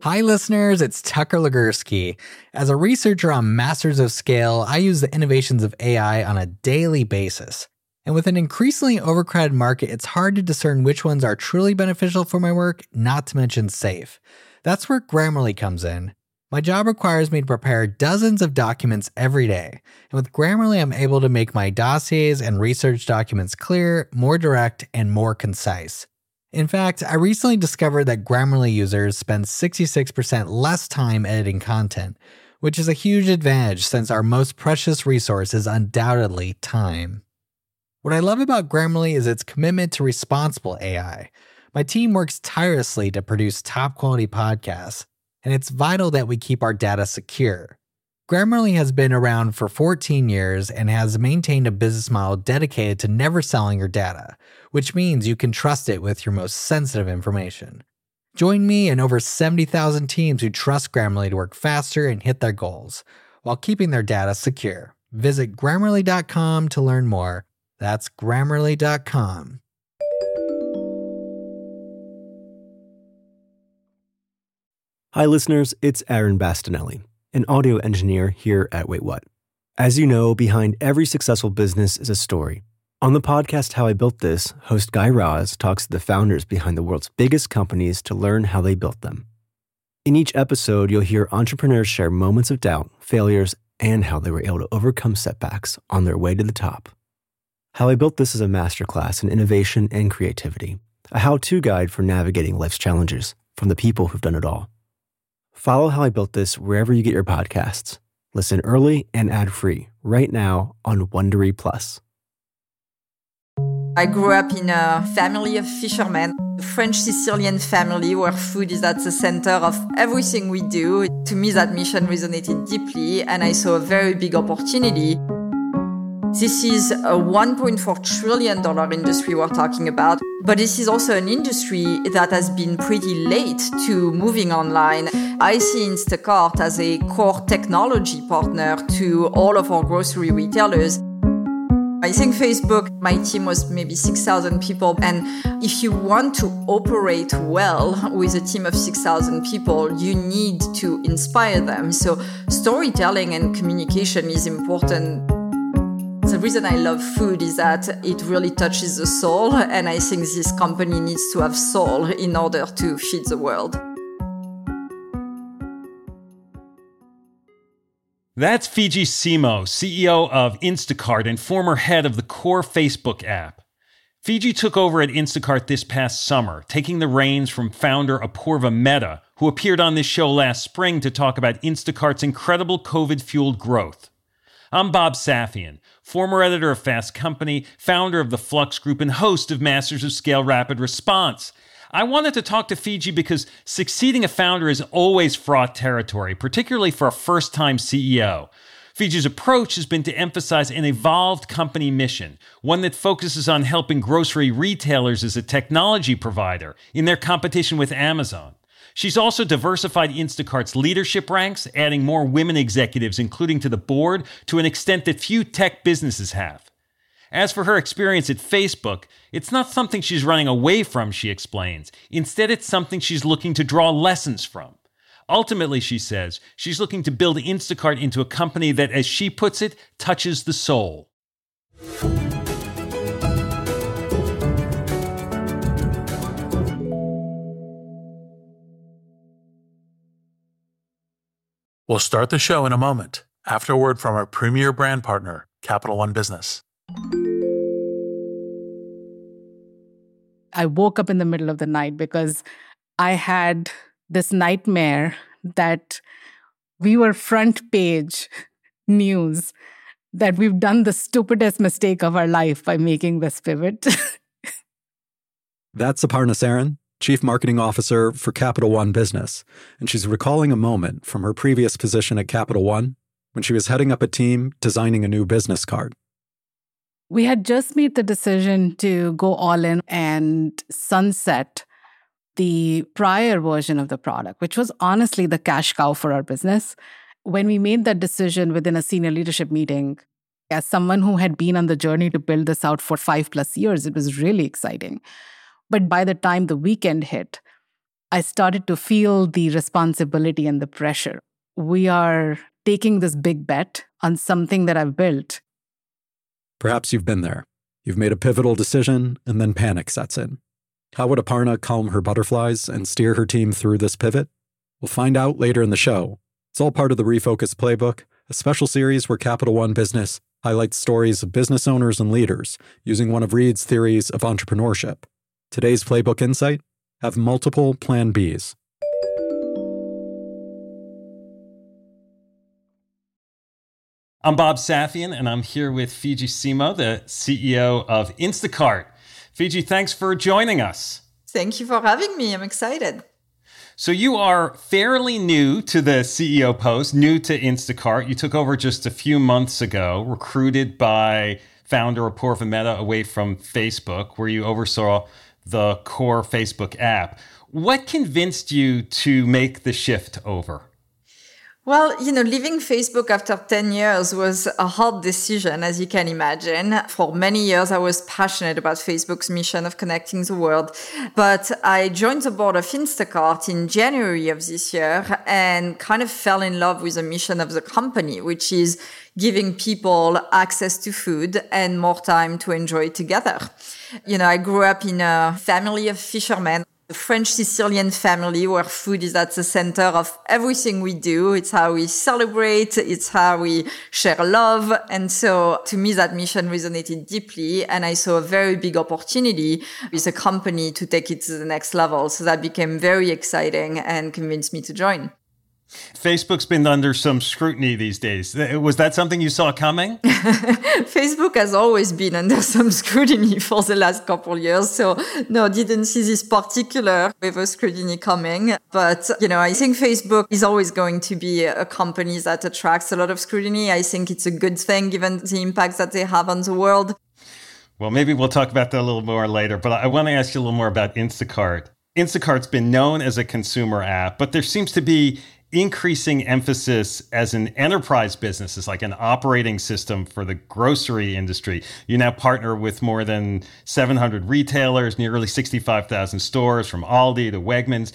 Hi, listeners. It's Tucker Legursky. As a researcher on Masters of Scale, I use the innovations of AI on a daily basis. And with an increasingly overcrowded market, it's hard to discern which ones are truly beneficial for my work, not to mention safe. That's where Grammarly comes in. My job requires me to prepare dozens of documents every day. And with Grammarly, I'm able to make my dossiers and research documents clear, more direct, and more concise. In fact, I recently discovered that Grammarly users spend 66% less time editing content, which is a huge advantage since our most precious resource is undoubtedly time. What I love about Grammarly is its commitment to responsible AI. My team works tirelessly to produce top-quality podcasts, and it's vital that we keep our data secure. Grammarly has been around for 14 years and has maintained a business model dedicated to never selling your data, which means you can trust it with your most sensitive information. Join me and over 70,000 teams who trust Grammarly to work faster and hit their goals, while keeping their data secure. Visit Grammarly.com to learn more. That's Grammarly.com. Hi, listeners. It's Aaron Bastinelli, an audio engineer here at Wait What. As you know, behind every successful business is a story. On the podcast How I Built This, host Guy Raz talks to the founders behind the world's biggest companies to learn how they built them. In each episode, you'll hear entrepreneurs share moments of doubt, failures, and how they were able to overcome setbacks on their way to the top. How I Built This is a masterclass in innovation and creativity, a how-to guide for navigating life's challenges from the people who've done it all. Follow How I Built This wherever you get your podcasts. Listen early and ad-free right now on Wondery Plus. I grew up in a family of fishermen, a French Sicilian family where food is at the center of everything we do. To me, that mission resonated deeply, and I saw a very big opportunity. This is a $1.4 trillion industry we're talking about, but this is also an industry that has been pretty late to moving online. I see Instacart as a core technology partner to all of our grocery retailers. I think Facebook, my team was maybe 6,000 people. And if you want to operate well with a team of 6,000 people, you need to inspire them. So storytelling and communication is important. The reason I love food is that it really touches the soul. And I think this company needs to have soul in order to feed the world. That's Fidji Simo, CEO of Instacart and former head of the core Facebook app. Fidji took over at Instacart this past summer, taking the reins from founder Apurva Mehta, who appeared on this show last spring to talk about Instacart's incredible COVID-fueled growth. I'm Bob Safian, former editor of Fast Company, founder of the Flux Group, and host of Masters of Scale Rapid Response. I wanted to talk to Fidji because succeeding a founder is always fraught territory, particularly for a first-time CEO. Fidji's approach has been to emphasize an evolved company mission, one that focuses on helping grocery retailers as a technology provider in their competition with Amazon. She's also diversified Instacart's leadership ranks, adding more women executives, including to the board, to an extent that few tech businesses have. As for her experience at Facebook, it's not something she's running away from, she explains. Instead, it's something she's looking to draw lessons from. Ultimately, she says, she's looking to build Instacart into a company that, as she puts it, touches the soul. We'll start the show in a moment, after a word from our premier brand partner, Capital One Business. I woke up in the middle of the night because I had this nightmare that we were front page news, that we've done the stupidest mistake of our life by making this pivot. That's Aparna Saran, Chief Marketing Officer for Capital One Business, and she's recalling a moment from her previous position at Capital One when she was heading up a team designing a new business card. We had just made the decision to go all in and sunset the prior version of the product, which was honestly the cash cow for our business. When we made that decision within a senior leadership meeting, as someone who had been on the journey to build this out for 5+ years, it was really exciting. But by the time the weekend hit, I started to feel the responsibility and the pressure. We are taking this big bet on something that I've built. Perhaps you've been there. You've made a pivotal decision, and then panic sets in. How would Aparna calm her butterflies and steer her team through this pivot? We'll find out later in the show. It's all part of the Refocus Playbook, a special series where Capital One Business highlights stories of business owners and leaders using one of Reid's theories of entrepreneurship. Today's Playbook Insight: have multiple Plan Bs. I'm Bob Safian, and I'm here with Fidji Simo, the CEO of Instacart. Fidji, thanks for joining us. Thank you for having me. I'm excited. So you are fairly new to the CEO post, new to Instacart. You took over just a few months ago, recruited by founder Apoorva Mehta away from Facebook, where you oversaw the core Facebook app. What convinced you to make the shift over? Well, leaving Facebook after 10 years was a hard decision, as you can imagine. For many years, I was passionate about Facebook's mission of connecting the world. But I joined the board of Instacart in January of this year and kind of fell in love with the mission of the company, which is giving people access to food and more time to enjoy together. I grew up in a family of fishermen. The French Sicilian family, where food is at the center of everything we do. It's how we celebrate. It's how we share love. And so to me, that mission resonated deeply. And I saw a very big opportunity with a company to take it to the next level. So that became very exciting and convinced me to join. Facebook's been under some scrutiny these days. Was that something you saw coming? Facebook has always been under some scrutiny for the last couple of years. So no, didn't see this particular wave of scrutiny coming. But, I think Facebook is always going to be a company that attracts a lot of scrutiny. I think it's a good thing given the impact that they have on the world. Well, maybe we'll talk about that a little more later. But I want to ask you a little more about Instacart. Instacart's been known as a consumer app, but there seems to be increasing emphasis as an enterprise business, as like an operating system for the grocery industry. You now partner with more than 700 retailers, nearly 65,000 stores, from Aldi to Wegmans.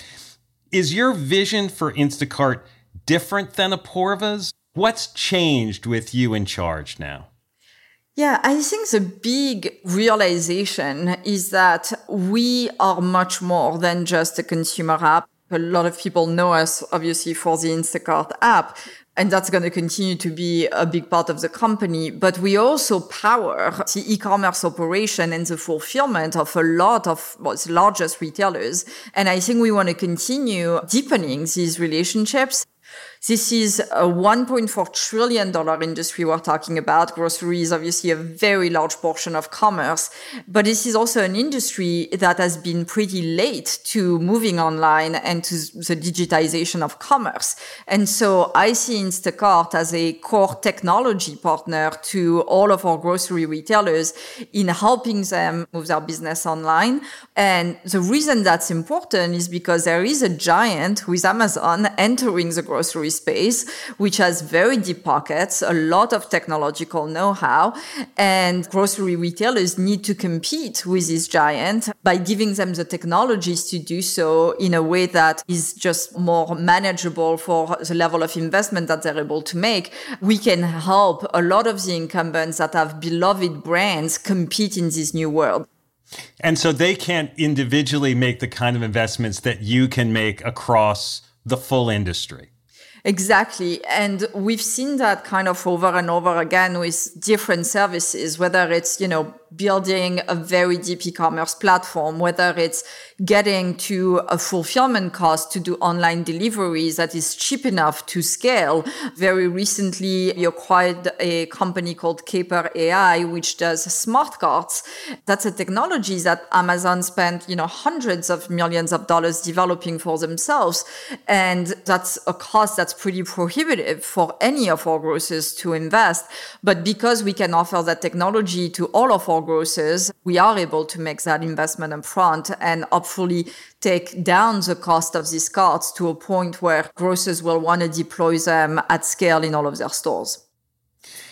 Is your vision for Instacart different than Apoorva's? What's changed with you in charge now? Yeah, I think the big realization is that we are much more than just a consumer app. A lot of people know us, obviously, for the Instacart app, and that's going to continue to be a big part of the company. But we also power the e-commerce operation and the fulfillment of a lot of the largest retailers. And I think we want to continue deepening these relationships. This is a $1.4 trillion industry we're talking about. Grocery is obviously a very large portion of commerce, but this is also an industry that has been pretty late to moving online and to the digitization of commerce. And so I see Instacart as a core technology partner to all of our grocery retailers in helping them move their business online. And the reason that's important is because there is a giant with Amazon entering the grocery space, which has very deep pockets, a lot of technological know-how, and grocery retailers need to compete with this giant by giving them the technologies to do so in a way that is just more manageable for the level of investment that they're able to make. We can help a lot of the incumbents that have beloved brands compete in this new world. And so they can't individually make the kind of investments that you can make across the full industry. Exactly. And we've seen that kind of over and over again with different services, whether it's, building a very deep e-commerce platform, whether it's getting to a fulfillment cost to do online deliveries that is cheap enough to scale. Very recently, we acquired a company called Caper AI, which does smart carts. That's a technology that Amazon spent, hundreds of millions of dollars developing for themselves. And that's a cost that's pretty prohibitive for any of our grocers to invest. But because we can offer that technology to all of our grocers, we are able to make that investment up front and hopefully take down the cost of these carts to a point where grocers will want to deploy them at scale in all of their stores.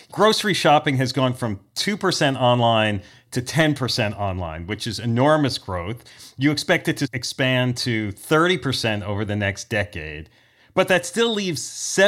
grocery shopping has gone from 2% online to 10% online, which is enormous growth. You expect it to expand to 30% over the next decade, but that still leaves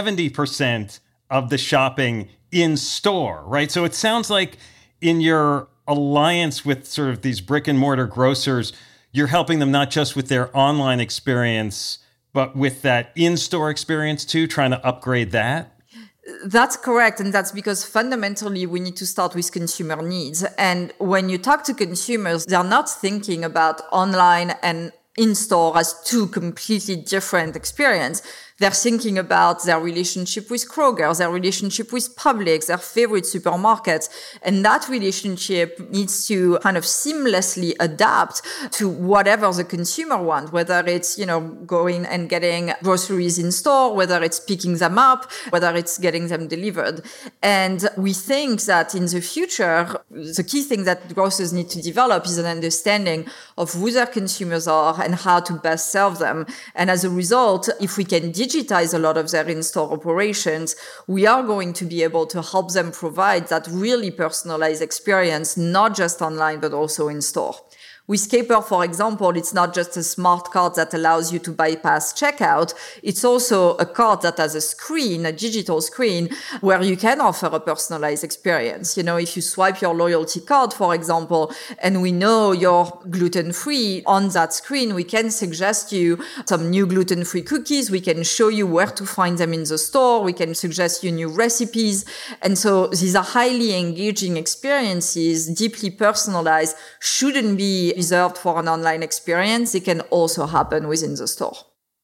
70% of the shopping in store, right? So it sounds like in your alliance with sort of these brick and mortar grocers, you're helping them not just with their online experience, but with that in-store experience too, trying to upgrade that? That's correct. And that's because fundamentally we need to start with consumer needs. And when you talk to consumers, they're not thinking about online and in-store as two completely different experiences. They're thinking about their relationship with Kroger, their relationship with Publix, their favorite supermarkets. And that relationship needs to kind of seamlessly adapt to whatever the consumer wants, whether it's, going and getting groceries in store, whether it's picking them up, whether it's getting them delivered. And we think that in the future, the key thing that grocers need to develop is an understanding of who their consumers are and how to best serve them. And as a result, if we can digitize a lot of their in-store operations, we are going to be able to help them provide that really personalized experience, not just online, but also in store. With Caper, for example, it's not just a smart cart that allows you to bypass checkout. It's also a cart that has a screen, a digital screen, where you can offer a personalized experience. If you swipe your loyalty card, for example, and we know you're gluten-free, on that screen, we can suggest you some new gluten-free cookies. We can show you where to find them in the store. We can suggest you new recipes. And so these are highly engaging experiences, deeply personalized, shouldn't be reserved for an online experience. It can also happen within the store.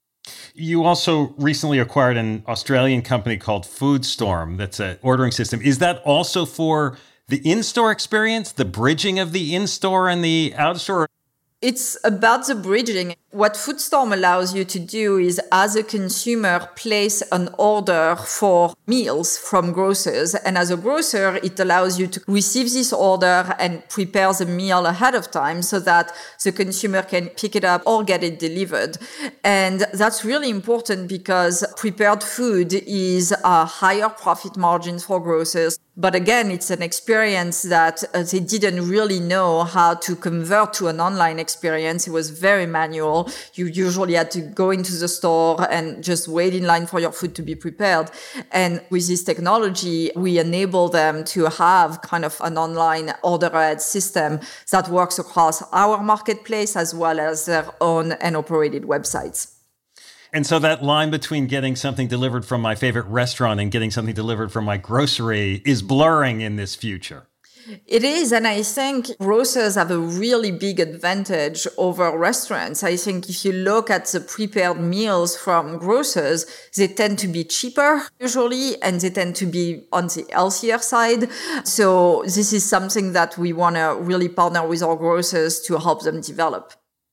You also recently acquired an Australian company called Foodstorm. That's an ordering system. Is that also for the in-store experience, the bridging of the in-store and the out-store? It's about the bridging. What Foodstorm allows you to do is, as a consumer, place an order for meals from grocers. And as a grocer, it allows you to receive this order and prepare the meal ahead of time so that the consumer can pick it up or get it delivered. And that's really important because prepared food is a higher profit margin for grocers. But again, it's an experience that they didn't really know how to convert to an online experience. It was very manual. You usually had to go into the store and just wait in line for your food to be prepared. And with this technology, we enable them to have kind of an online order ahead system that works across our marketplace as well as their own and operated websites. And so that line between getting something delivered from my favorite restaurant and getting something delivered from my grocery is blurring in this future. It is. And I think grocers have a really big advantage over restaurants. I think if you look at the prepared meals from grocers, they tend to be cheaper usually, and they tend to be on the healthier side. So this is something that we want to really partner with our grocers to help them develop.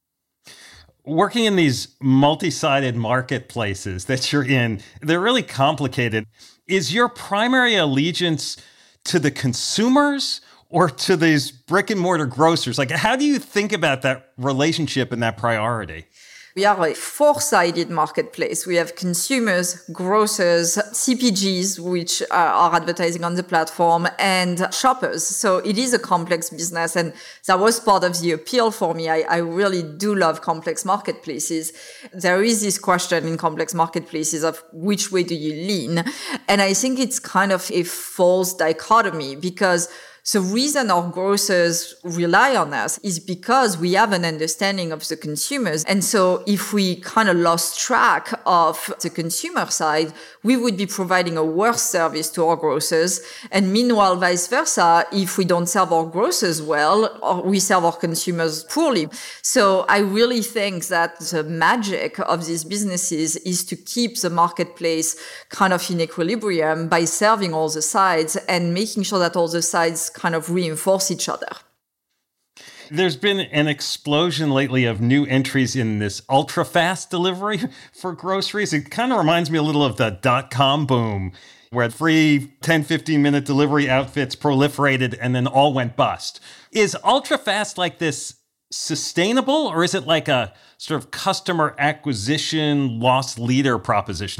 Working in these multi-sided marketplaces that you're in, they're really complicated. Is your primary allegiance to the consumers or to these brick and mortar grocers? Like, how do you think about that relationship and that priority? We are a four-sided marketplace. We have consumers, grocers, CPGs, which are advertising on the platform, and shoppers. So it is a complex business. And that was part of the appeal for me. I really do love complex marketplaces. There is this question in complex marketplaces of which way do you lean? And I think it's kind of a false dichotomy because the reason our grocers rely on us is because we have an understanding of the consumers. And so if we kind of lost track of the consumer side, we would be providing a worse service to our grocers. And meanwhile, vice versa, if we don't serve our grocers well, or we serve our consumers poorly. So I really think that the magic of these businesses is to keep the marketplace kind of in equilibrium by serving all the sides and making sure that all the sides kind of reinforce each other. There's been an explosion lately of new entries in this ultra-fast delivery for groceries. It kind of reminds me a little of the .com boom, where free 10, 15-minute delivery outfits proliferated and then all went bust. Is ultra-fast like this sustainable, or is it like a sort of customer acquisition loss leader proposition?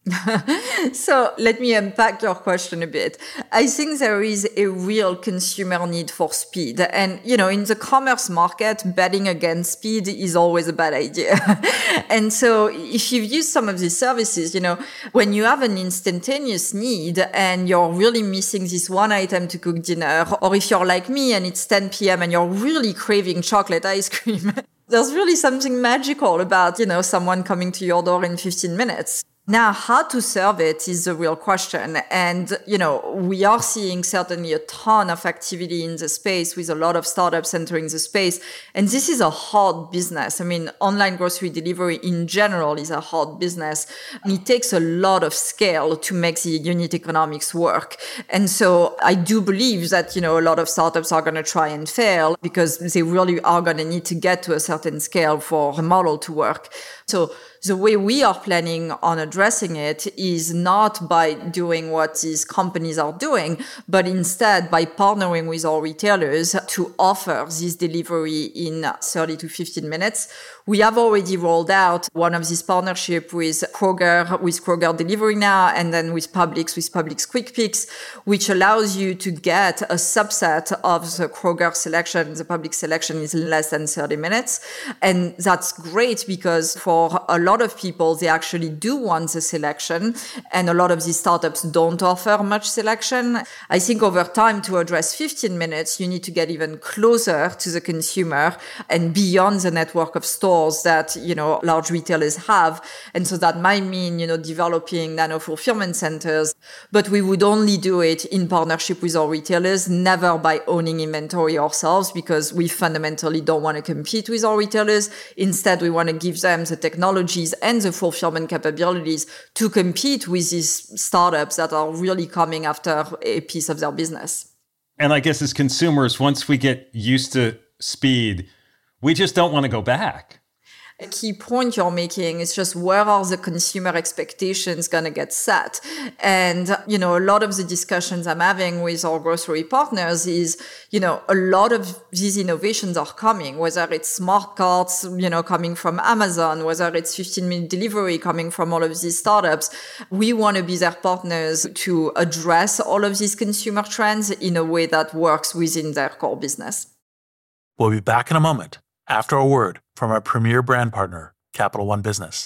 So let me unpack your question a bit. I think there is a real consumer need for speed. And, in the commerce market, betting against speed is always a bad idea. And so if you've used some of these services, when you have an instantaneous need and you're really missing this one item to cook dinner, or if you're like me and it's 10 p.m. and you're really craving chocolate ice cream, there's really something magical about, someone coming to your door in 15 minutes. Now, how to serve it is the real question. And, we are seeing certainly a ton of activity in the space with a lot of startups entering the space. And this is a hard business. I mean, online grocery delivery in general is a hard business. And it takes a lot of scale to make the unit economics work. And so I do believe that, a lot of startups are going to try and fail because they really are going to need to get to a certain scale for the model to work. So the way we are planning on addressing it is not by doing what these companies are doing, but instead by partnering with our retailers to offer this delivery in 30 to 15 minutes. We have already rolled out one of these partnerships with Kroger Delivery Now, and then with Publix Quick Picks, which allows you to get a subset of the Kroger selection. The Publix selection is less than 30 minutes. And that's great because for a lot of people, they actually do want the selection. And a lot of these startups don't offer much selection. I think over time, to address 15 minutes, you need to get even closer to the consumer and beyond the network of stores that, large retailers have. And so that might mean, developing nano fulfillment centers, but we would only do it in partnership with our retailers, never by owning inventory ourselves, because we fundamentally don't want to compete with our retailers. Instead, we want to give them the technologies and the fulfillment capabilities to compete with these startups that are really coming after a piece of their business. And I guess as consumers, once we get used to speed, we just don't want to go back. A key point you're making is just where are the consumer expectations going to get set? And, a lot of the discussions I'm having with our grocery partners is, a lot of these innovations are coming, whether it's smart carts, coming from Amazon, whether it's 15-minute delivery coming from all of these startups. We want to be their partners to address all of these consumer trends in a way that works within their core business. We'll be back in a moment after a word from our premier brand partner, Capital One Business.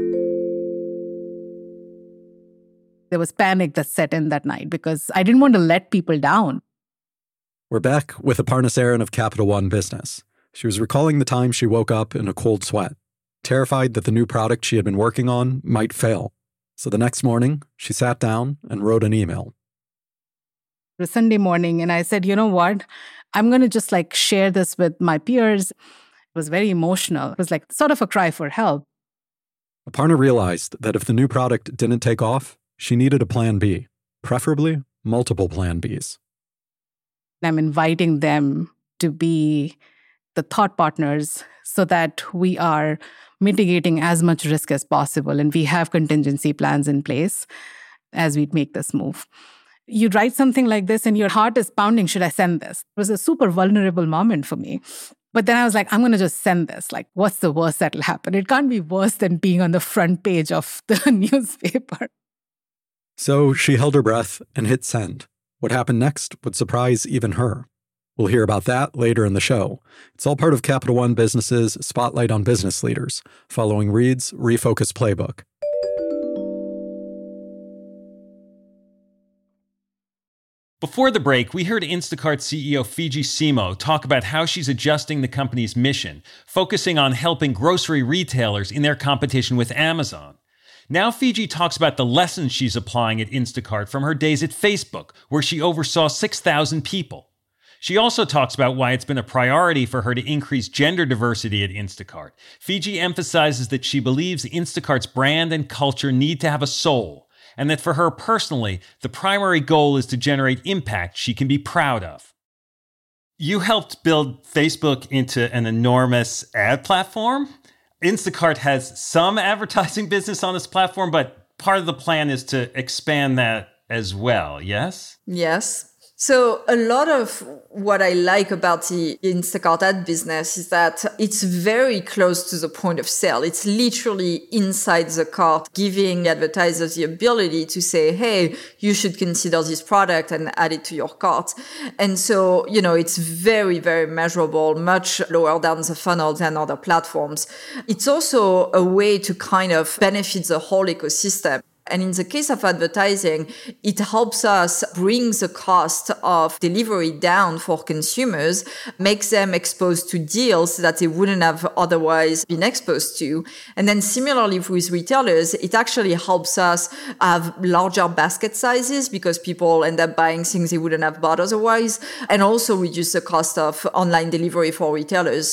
There was panic that set in that night because I didn't want to let people down. We're back with Aparna Saran of Capital One Business. She was recalling the time she woke up in a cold sweat, terrified that the new product she had been working on might fail. So the next morning, she sat down and wrote an email. It was Sunday morning, and I said, you know what? I'm going to just share this with my peers. It was very emotional. It was sort of a cry for help. Aparna realized that if the new product didn't take off, she needed a plan B, preferably multiple plan Bs. I'm inviting them to be the thought partners so that we are mitigating as much risk as possible and we have contingency plans in place as we make this move. You write something like this and your heart is pounding, should I send this? It was a super vulnerable moment for me. But then I was I'm going to just send this. What's the worst that'll happen? It can't be worse than being on the front page of the newspaper. So she held her breath and hit send. What happened next would surprise even her. We'll hear about that later in the show. It's all part of Capital One Business's Spotlight on Business Leaders, following Reed's Refocus Playbook. Before the break, we heard Instacart CEO Fidji Simo talk about how she's adjusting the company's mission, focusing on helping grocery retailers in their competition with Amazon. Now Fidji talks about the lessons she's applying at Instacart from her days at Facebook, where she oversaw 6,000 people. She also talks about why it's been a priority for her to increase gender diversity at Instacart. Fidji emphasizes that she believes Instacart's brand and culture need to have a soul, and that for her personally, the primary goal is to generate impact she can be proud of. You helped build Facebook into an enormous ad platform. Instacart has some advertising business on this platform, but part of the plan is to expand that as well, yes? Yes. So a lot of what I like about the Instacart ad business is that it's very close to the point of sale. It's literally inside the cart, giving advertisers the ability to say, hey, you should consider this product and add it to your cart. And so, it's very, very measurable, much lower down the funnel than other platforms. It's also a way to kind of benefit the whole ecosystem. And in the case of advertising, it helps us bring the cost of delivery down for consumers, makes them exposed to deals that they wouldn't have otherwise been exposed to. And then similarly with retailers, it actually helps us have larger basket sizes because people end up buying things they wouldn't have bought otherwise, and also reduce the cost of online delivery for retailers.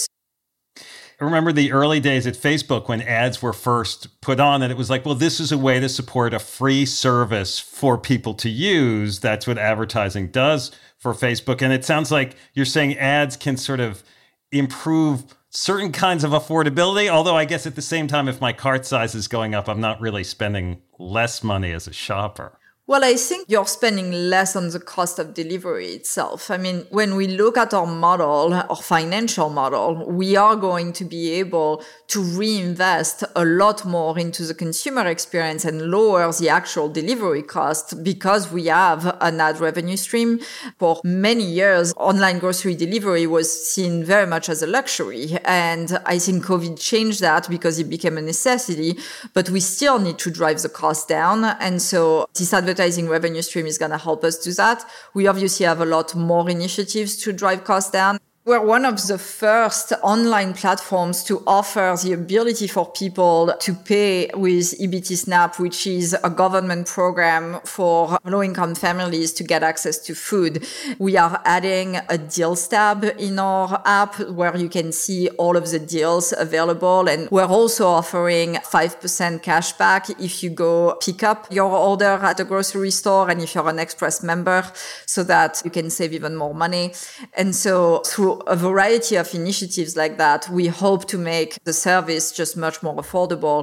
I remember the early days at Facebook when ads were first put on, and it was like, well, this is a way to support a free service for people to use. That's what advertising does for Facebook. And it sounds like you're saying ads can sort of improve certain kinds of affordability. Although I guess at the same time, if my cart size is going up, I'm not really spending less money as a shopper. Well, I think you're spending less on the cost of delivery itself. I mean, when we look at our model, our financial model, we are going to be able to reinvest a lot more into the consumer experience and lower the actual delivery cost because we have an ad revenue stream. For many years, online grocery delivery was seen very much as a luxury. And I think COVID changed that because it became a necessity, but we still need to drive the cost down. And so this advertising revenue stream is going to help us do that. We obviously have a lot more initiatives to drive costs down. We're one of the first online platforms to offer the ability for people to pay with EBT SNAP, which is a government program for low-income families to get access to food. We are adding a deals tab in our app where you can see all of the deals available. And we're also offering 5% cash back if you go pick up your order at a grocery store and if you're an Express member, so that you can save even more money. And so through a variety of initiatives like that, we hope to make the service just much more affordable.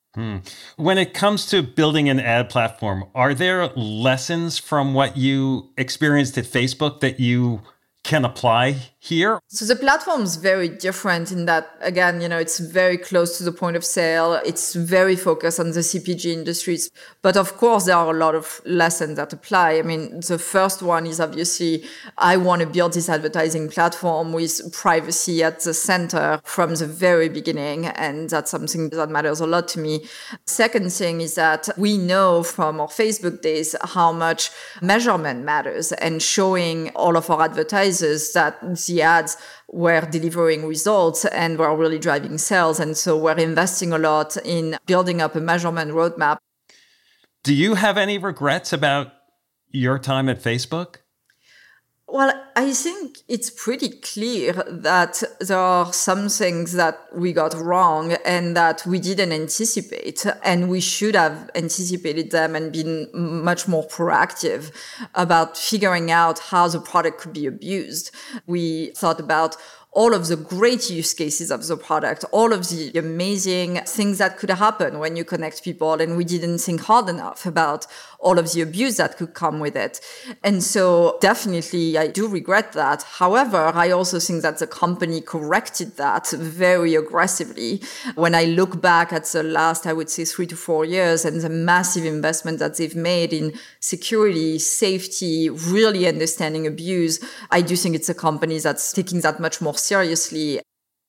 When it comes to building an ad platform, are there lessons from what you experienced at Facebook that you can apply here? So the platform is very different in that, again, it's very close to the point of sale. It's very focused on the CPG industries. But of course, there are a lot of lessons that apply. I mean, the first one is obviously, I want to build this advertising platform with privacy at the center from the very beginning. And that's something that matters a lot to me. Second thing is that we know from our Facebook days how much measurement matters and showing all of our advertisers that the ads were delivering results and were really driving sales. And so we're investing a lot in building up a measurement roadmap. Do you have any regrets about your time at Facebook? Well, I think it's pretty clear that there are some things that we got wrong and that we didn't anticipate, and we should have anticipated them and been much more proactive about figuring out how the product could be abused. We thought about all of the great use cases of the product, all of the amazing things that could happen when you connect people. And we didn't think hard enough about all of the abuse that could come with it. And so definitely I do regret that. However, I also think that the company corrected that very aggressively. When I look back at the last, I would say 3 to 4 years and the massive investment that they've made in security, safety, really understanding abuse, I do think it's a company that's taking that much more seriously.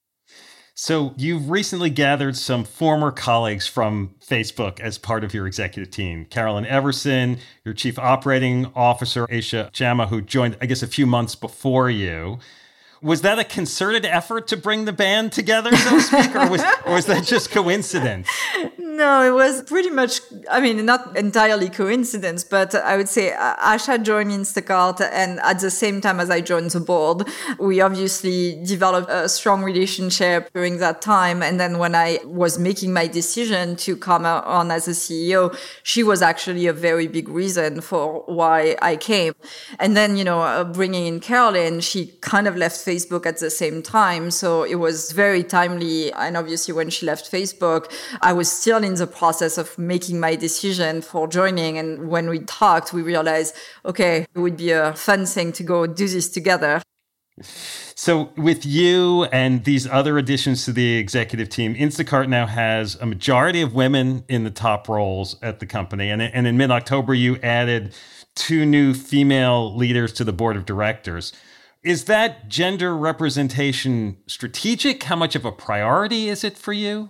So you've recently gathered some former colleagues from Facebook as part of your executive team. Carolyn Everson, your chief operating officer, Aisha Jama, who joined, I guess, a few months before you. Was that a concerted effort to bring the band together, so to speak, or was that just coincidence? No, it was pretty much, not entirely coincidence, but I would say Aisha joined Instacart, and at the same time as I joined the board, we obviously developed a strong relationship during that time. And then when I was making my decision to come on as a CEO, she was actually a very big reason for why I came. And then, bringing in Carolyn, she kind of left Facebook at the same time. So it was very timely. And obviously when she left Facebook, I was still in the process of making my decision for joining. And when we talked, we realized, okay, it would be a fun thing to go do this together. So with you and these other additions to the executive team, Instacart now has a majority of women in the top roles at the company. And in mid-October, you added 2 new female leaders to the board of directors. Is that gender representation strategic? How much of a priority is it for you?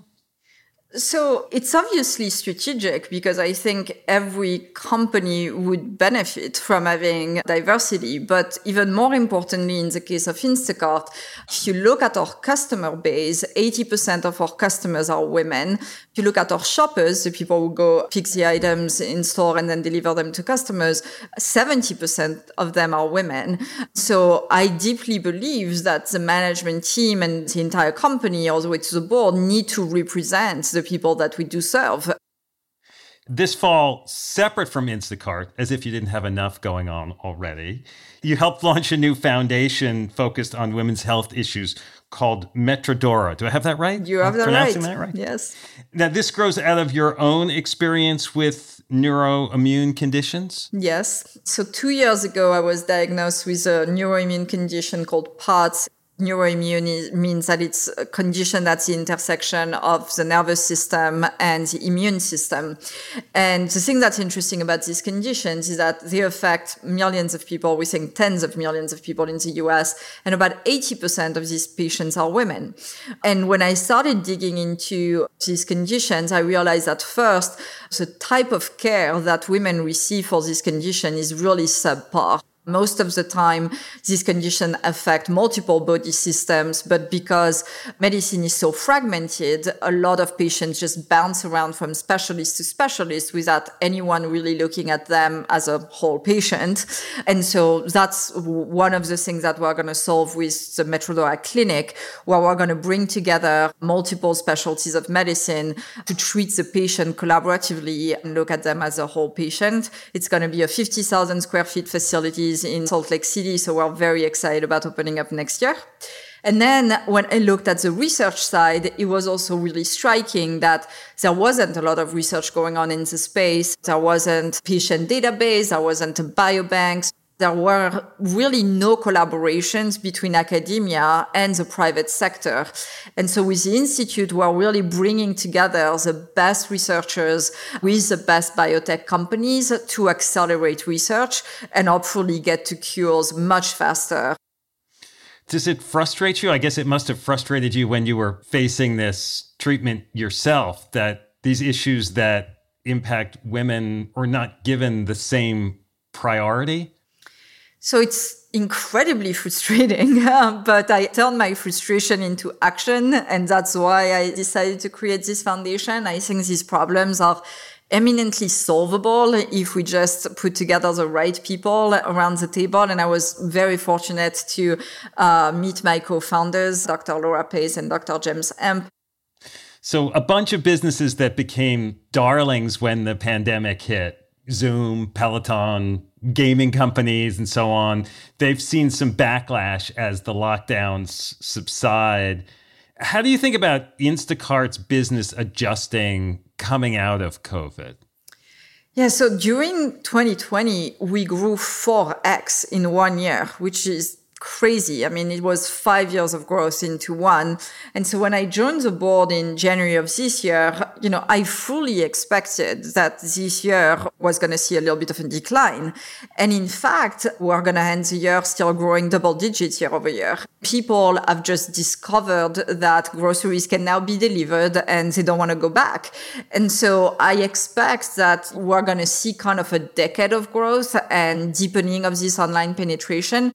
So it's obviously strategic because I think every company would benefit from having diversity. But even more importantly, in the case of Instacart, if you look at our customer base, 80% of our customers are women. If you look at our shoppers, the people who go pick the items in store and then deliver them to customers, 70% of them are women. So I deeply believe that the management team and the entire company, all the way to the board, need to represent the people that we do serve. This fall, separate from Instacart, as if you didn't have enough going on already, you helped launch a new foundation focused on women's health issues called Metrodora. Do I have that right? You have that right. Pronouncing that right? Yes. Now, this grows out of your own experience with neuroimmune conditions? Yes. So 2 years ago, I was diagnosed with a neuroimmune condition called POTS. Neuroimmune means that it's a condition that's the intersection of the nervous system and the immune system. And the thing that's interesting about these conditions is that they affect millions of people. We think tens of millions of people in the US, and about 80% of these patients are women. And when I started digging into these conditions, I realized that first, the type of care that women receive for this condition is really subpar. Most of the time, these conditions affect multiple body systems, but because medicine is so fragmented, a lot of patients just bounce around from specialist to specialist without anyone really looking at them as a whole patient. And so that's one of the things that we're going to solve with the Metrodora Clinic, where we're going to bring together multiple specialties of medicine to treat the patient collaboratively and look at them as a whole patient. It's going to be a 50,000 square feet facility in Salt Lake City, so we're very excited about opening up next year. And then when I looked at the research side, it was also really striking that there wasn't a lot of research going on in the space. There wasn't patient database, there wasn't a biobank. There were really no collaborations between academia and the private sector. And so with the Institute, we're really bringing together the best researchers with the best biotech companies to accelerate research and hopefully get to cures much faster. Does it frustrate you? I guess it must have frustrated you when you were facing this treatment yourself, that these issues that impact women are not given the same priority? So it's incredibly frustrating, but I turned my frustration into action, and that's why I decided to create this foundation. I think these problems are eminently solvable if we just put together the right people around the table. And I was very fortunate to meet my co-founders, Dr. Laura Pace and Dr. James Emp. So a bunch of businesses that became darlings when the pandemic hit, Zoom, Peloton, gaming companies, and so on, they've seen some backlash as the lockdowns subside. How do you think about Instacart's business adjusting coming out of COVID? Yeah, so during 2020, we grew 4x in 1 year, which is crazy. I mean, it was 5 years of growth into one. And so when I joined the board in January of this year, I fully expected that this year was going to see a little bit of a decline. And in fact, we're going to end the year still growing double digits year over year. People have just discovered that groceries can now be delivered and they don't want to go back. And so I expect that we're going to see kind of a decade of growth and deepening of this online penetration.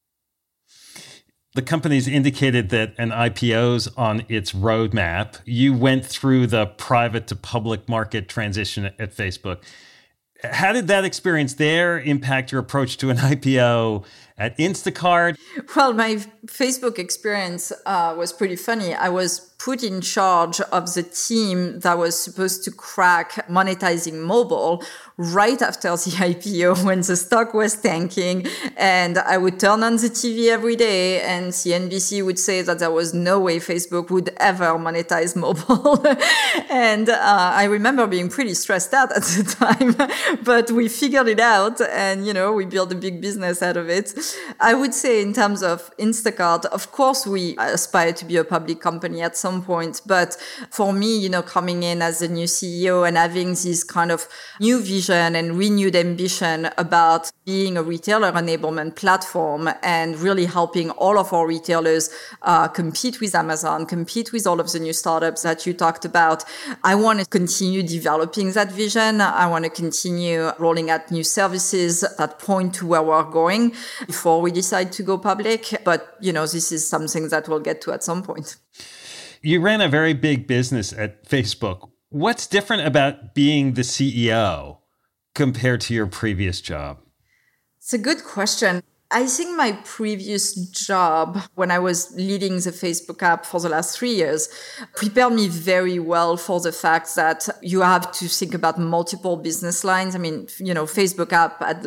The company's indicated that an IPO's on its roadmap. You went through the private to public market transition at Facebook. How did that experience there impact your approach to an IPO at Instacart. Well, my Facebook experience was pretty funny. I was put in charge of the team that was supposed to crack monetizing mobile right after the IPO when the stock was tanking. And I would turn on the TV every day and CNBC would say that there was no way Facebook would ever monetize mobile. And I remember being pretty stressed out at the time, but we figured it out and, we built a big business out of it. I would say in terms of Instacart, of course, we aspire to be a public company at some point. But for me, coming in as a new CEO and having this kind of new vision and renewed ambition about being a retailer enablement platform and really helping all of our retailers compete with Amazon, compete with all of the new startups that you talked about, I want to continue developing that vision. I want to continue rolling out new services that point to where we're going before we decide to go public. But, this is something that we'll get to at some point. You ran a very big business at Facebook. What's different about being the CEO compared to your previous job? It's a good question. I think my previous job, when I was leading the Facebook app for the last 3 years, prepared me very well for the fact that you have to think about multiple business lines. I mean, Facebook app had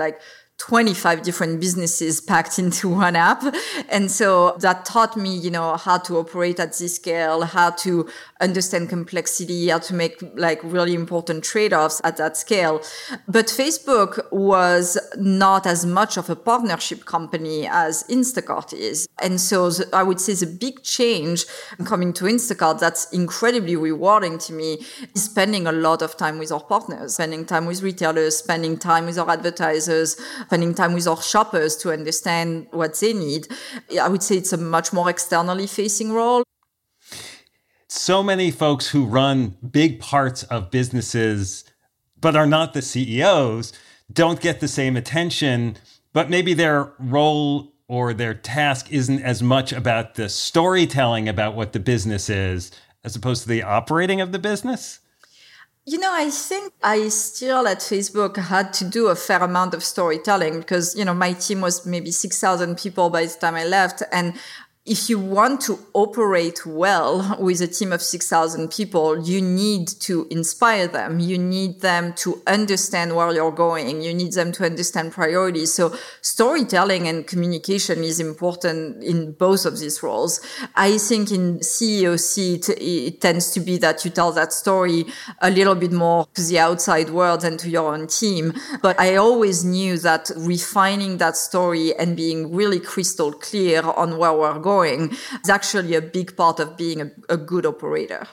25 different businesses packed into one app. And so that taught me, how to operate at this scale, how to understand complexity, how to make really important trade-offs at that scale. But Facebook was not as much of a partnership company as Instacart is. And so I would say the big change coming to Instacart that's incredibly rewarding to me is spending a lot of time with our partners, spending time with retailers, spending time with our advertisers, spending time with our shoppers to understand what they need. I would say it's a much more externally facing role. So many folks who run big parts of businesses but are not the CEOs don't get the same attention, but maybe their role or their task isn't as much about the storytelling about what the business is as opposed to the operating of the business. I think I still at Facebook had to do a fair amount of storytelling because, my team was maybe 6,000 people by the time I left. And if you want to operate well with a team of 6,000 people, you need to inspire them. You need them to understand where you're going. You need them to understand priorities. So storytelling and communication is important in both of these roles. I think in CEO seat, it tends to be that you tell that story a little bit more to the outside world and to your own team. But I always knew that refining that story and being really crystal clear on where we're going is actually a big part of being a good operator.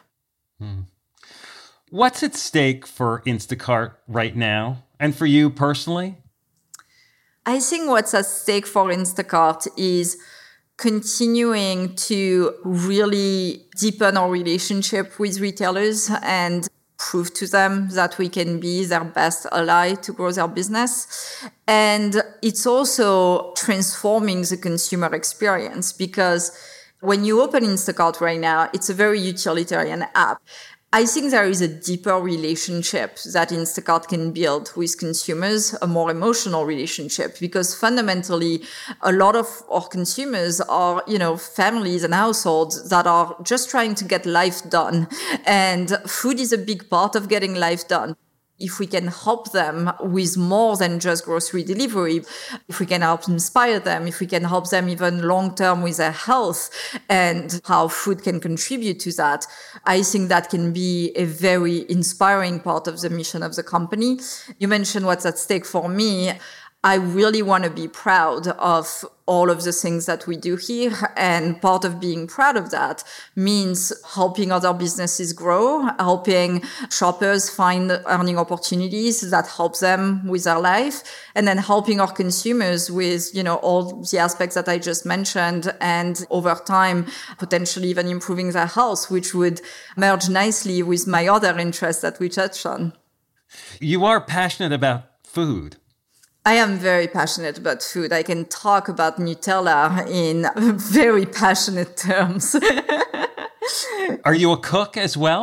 What's at stake for Instacart right now and for you personally? I think what's at stake for Instacart is continuing to really deepen our relationship with retailers and prove to them that we can be their best ally to grow their business. And it's also transforming the consumer experience because when you open Instacart right now, it's a very utilitarian app. I think there is a deeper relationship that Instacart can build with consumers, a more emotional relationship, because fundamentally, a lot of our consumers are, families and households that are just trying to get life done. And food is a big part of getting life done. If we can help them with more than just grocery delivery, if we can help inspire them, if we can help them even long-term with their health and how food can contribute to that, I think that can be a very inspiring part of the mission of the company. You mentioned what's at stake for me. I really want to be proud of all of the things that we do here. And part of being proud of that means helping other businesses grow, helping shoppers find earning opportunities that help them with their life, and then helping our consumers with, all the aspects that I just mentioned. And over time, potentially even improving their health, which would merge nicely with my other interests that we touched on. You are passionate about food. I am very passionate about food. I can talk about Nutella in very passionate terms. Are you a cook as well?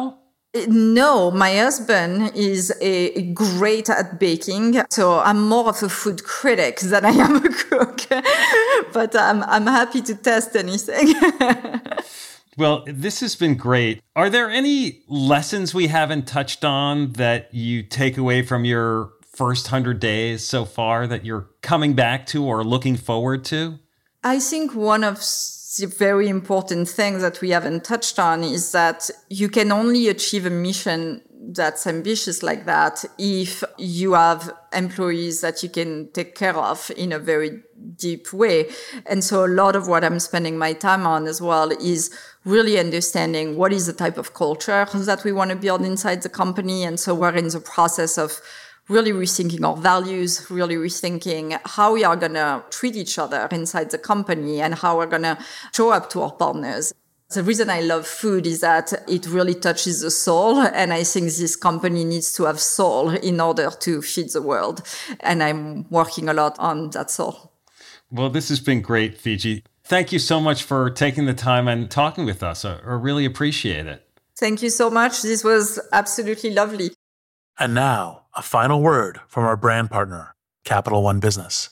No, my husband is great at baking, so I'm more of a food critic than I am a cook. But I'm happy to test anything. Well, this has been great. Are there any lessons we haven't touched on that you take away from your first 100 days so far that you're coming back to or looking forward to? I think one of the very important things that we haven't touched on is that you can only achieve a mission that's ambitious like that if you have employees that you can take care of in a very deep way. And so a lot of what I'm spending my time on as well is really understanding what is the type of culture that we want to build inside the company. And so we're in the process of really rethinking our values, really rethinking how we are going to treat each other inside the company and how we're going to show up to our partners. The reason I love food is that it really touches the soul. And I think this company needs to have soul in order to feed the world. And I'm working a lot on that soul. Well, this has been great, Fidji. Thank you so much for taking the time and talking with us. I really appreciate it. Thank you so much. This was absolutely lovely. And now, a final word from our brand partner, Capital One Business.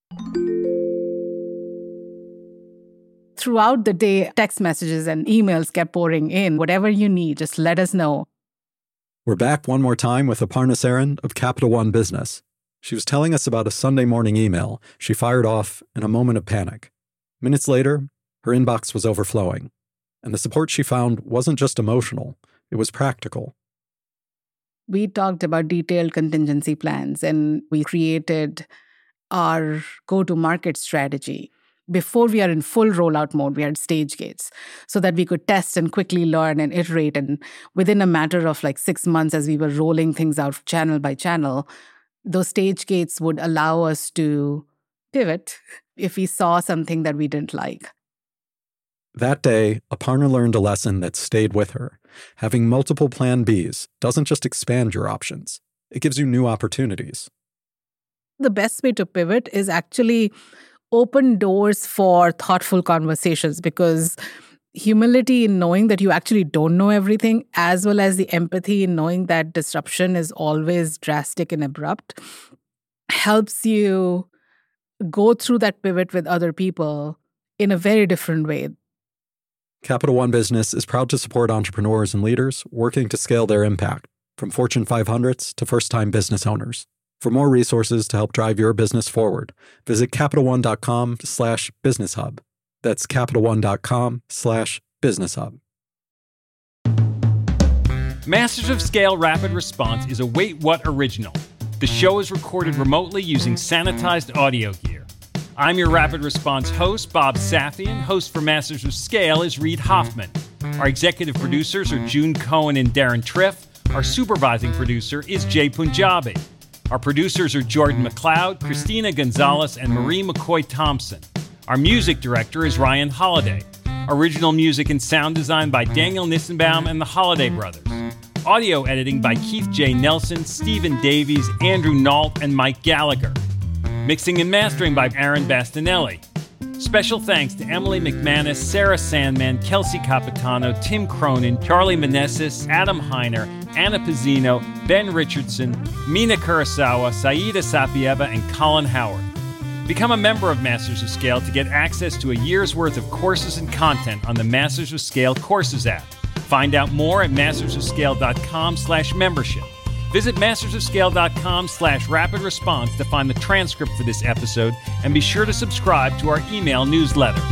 Throughout the day, text messages and emails kept pouring in. Whatever you need, just let us know. We're back one more time with Aparna Saran of Capital One Business. She was telling us about a Sunday morning email she fired off in a moment of panic. Minutes later, her inbox was overflowing. And the support she found wasn't just emotional, it was practical. We talked about detailed contingency plans and we created our go-to-market strategy. Before we are in full rollout mode, we had stage gates so that we could test and quickly learn and iterate. And within a matter of 6 months, as we were rolling things out channel by channel, those stage gates would allow us to pivot if we saw something that we didn't like. That day, Aparna learned a lesson that stayed with her. Having multiple plan Bs doesn't just expand your options. It gives you new opportunities. The best way to pivot is actually open doors for thoughtful conversations, because humility in knowing that you actually don't know everything, as well as the empathy in knowing that disruption is always drastic and abrupt, helps you go through that pivot with other people in a very different way. Capital One Business is proud to support entrepreneurs and leaders working to scale their impact, from Fortune 500s to first-time business owners. For more resources to help drive your business forward, visit CapitalOne.com/BusinessHub. That's CapitalOne.com/BusinessHub. Masters of Scale Rapid Response is a Wait What original. The show is recorded remotely using sanitized audio gear. I'm your Rapid Response host, Bob Safian. Host for Masters of Scale is Reid Hoffman. Our executive producers are June Cohen and Darren Triff. Our supervising producer is Jay Punjabi. Our producers are Jordan McLeod, Christina Gonzalez, and Marie McCoy Thompson. Our music director is Ryan Holiday. Original music and sound design by Daniel Nissenbaum and the Holiday Brothers. Audio editing by Keith J. Nelson, Stephen Davies, Andrew Nault, and Mike Gallagher. Mixing and mastering by Aaron Bastinelli. Special thanks to Emily McManus, Sarah Sandman, Kelsey Capitano, Tim Cronin, Charlie Meneses, Adam Heiner, Anna Pizzino, Ben Richardson, Mina Kurosawa, Saida Sapieva, and Colin Howard. Become a member of Masters of Scale to get access to a year's worth of courses and content on the Masters of Scale Courses app. Find out more at mastersofscale.com/membership. Visit mastersofscale.com/rapid response to find the transcript for this episode, and be sure to subscribe to our email newsletter.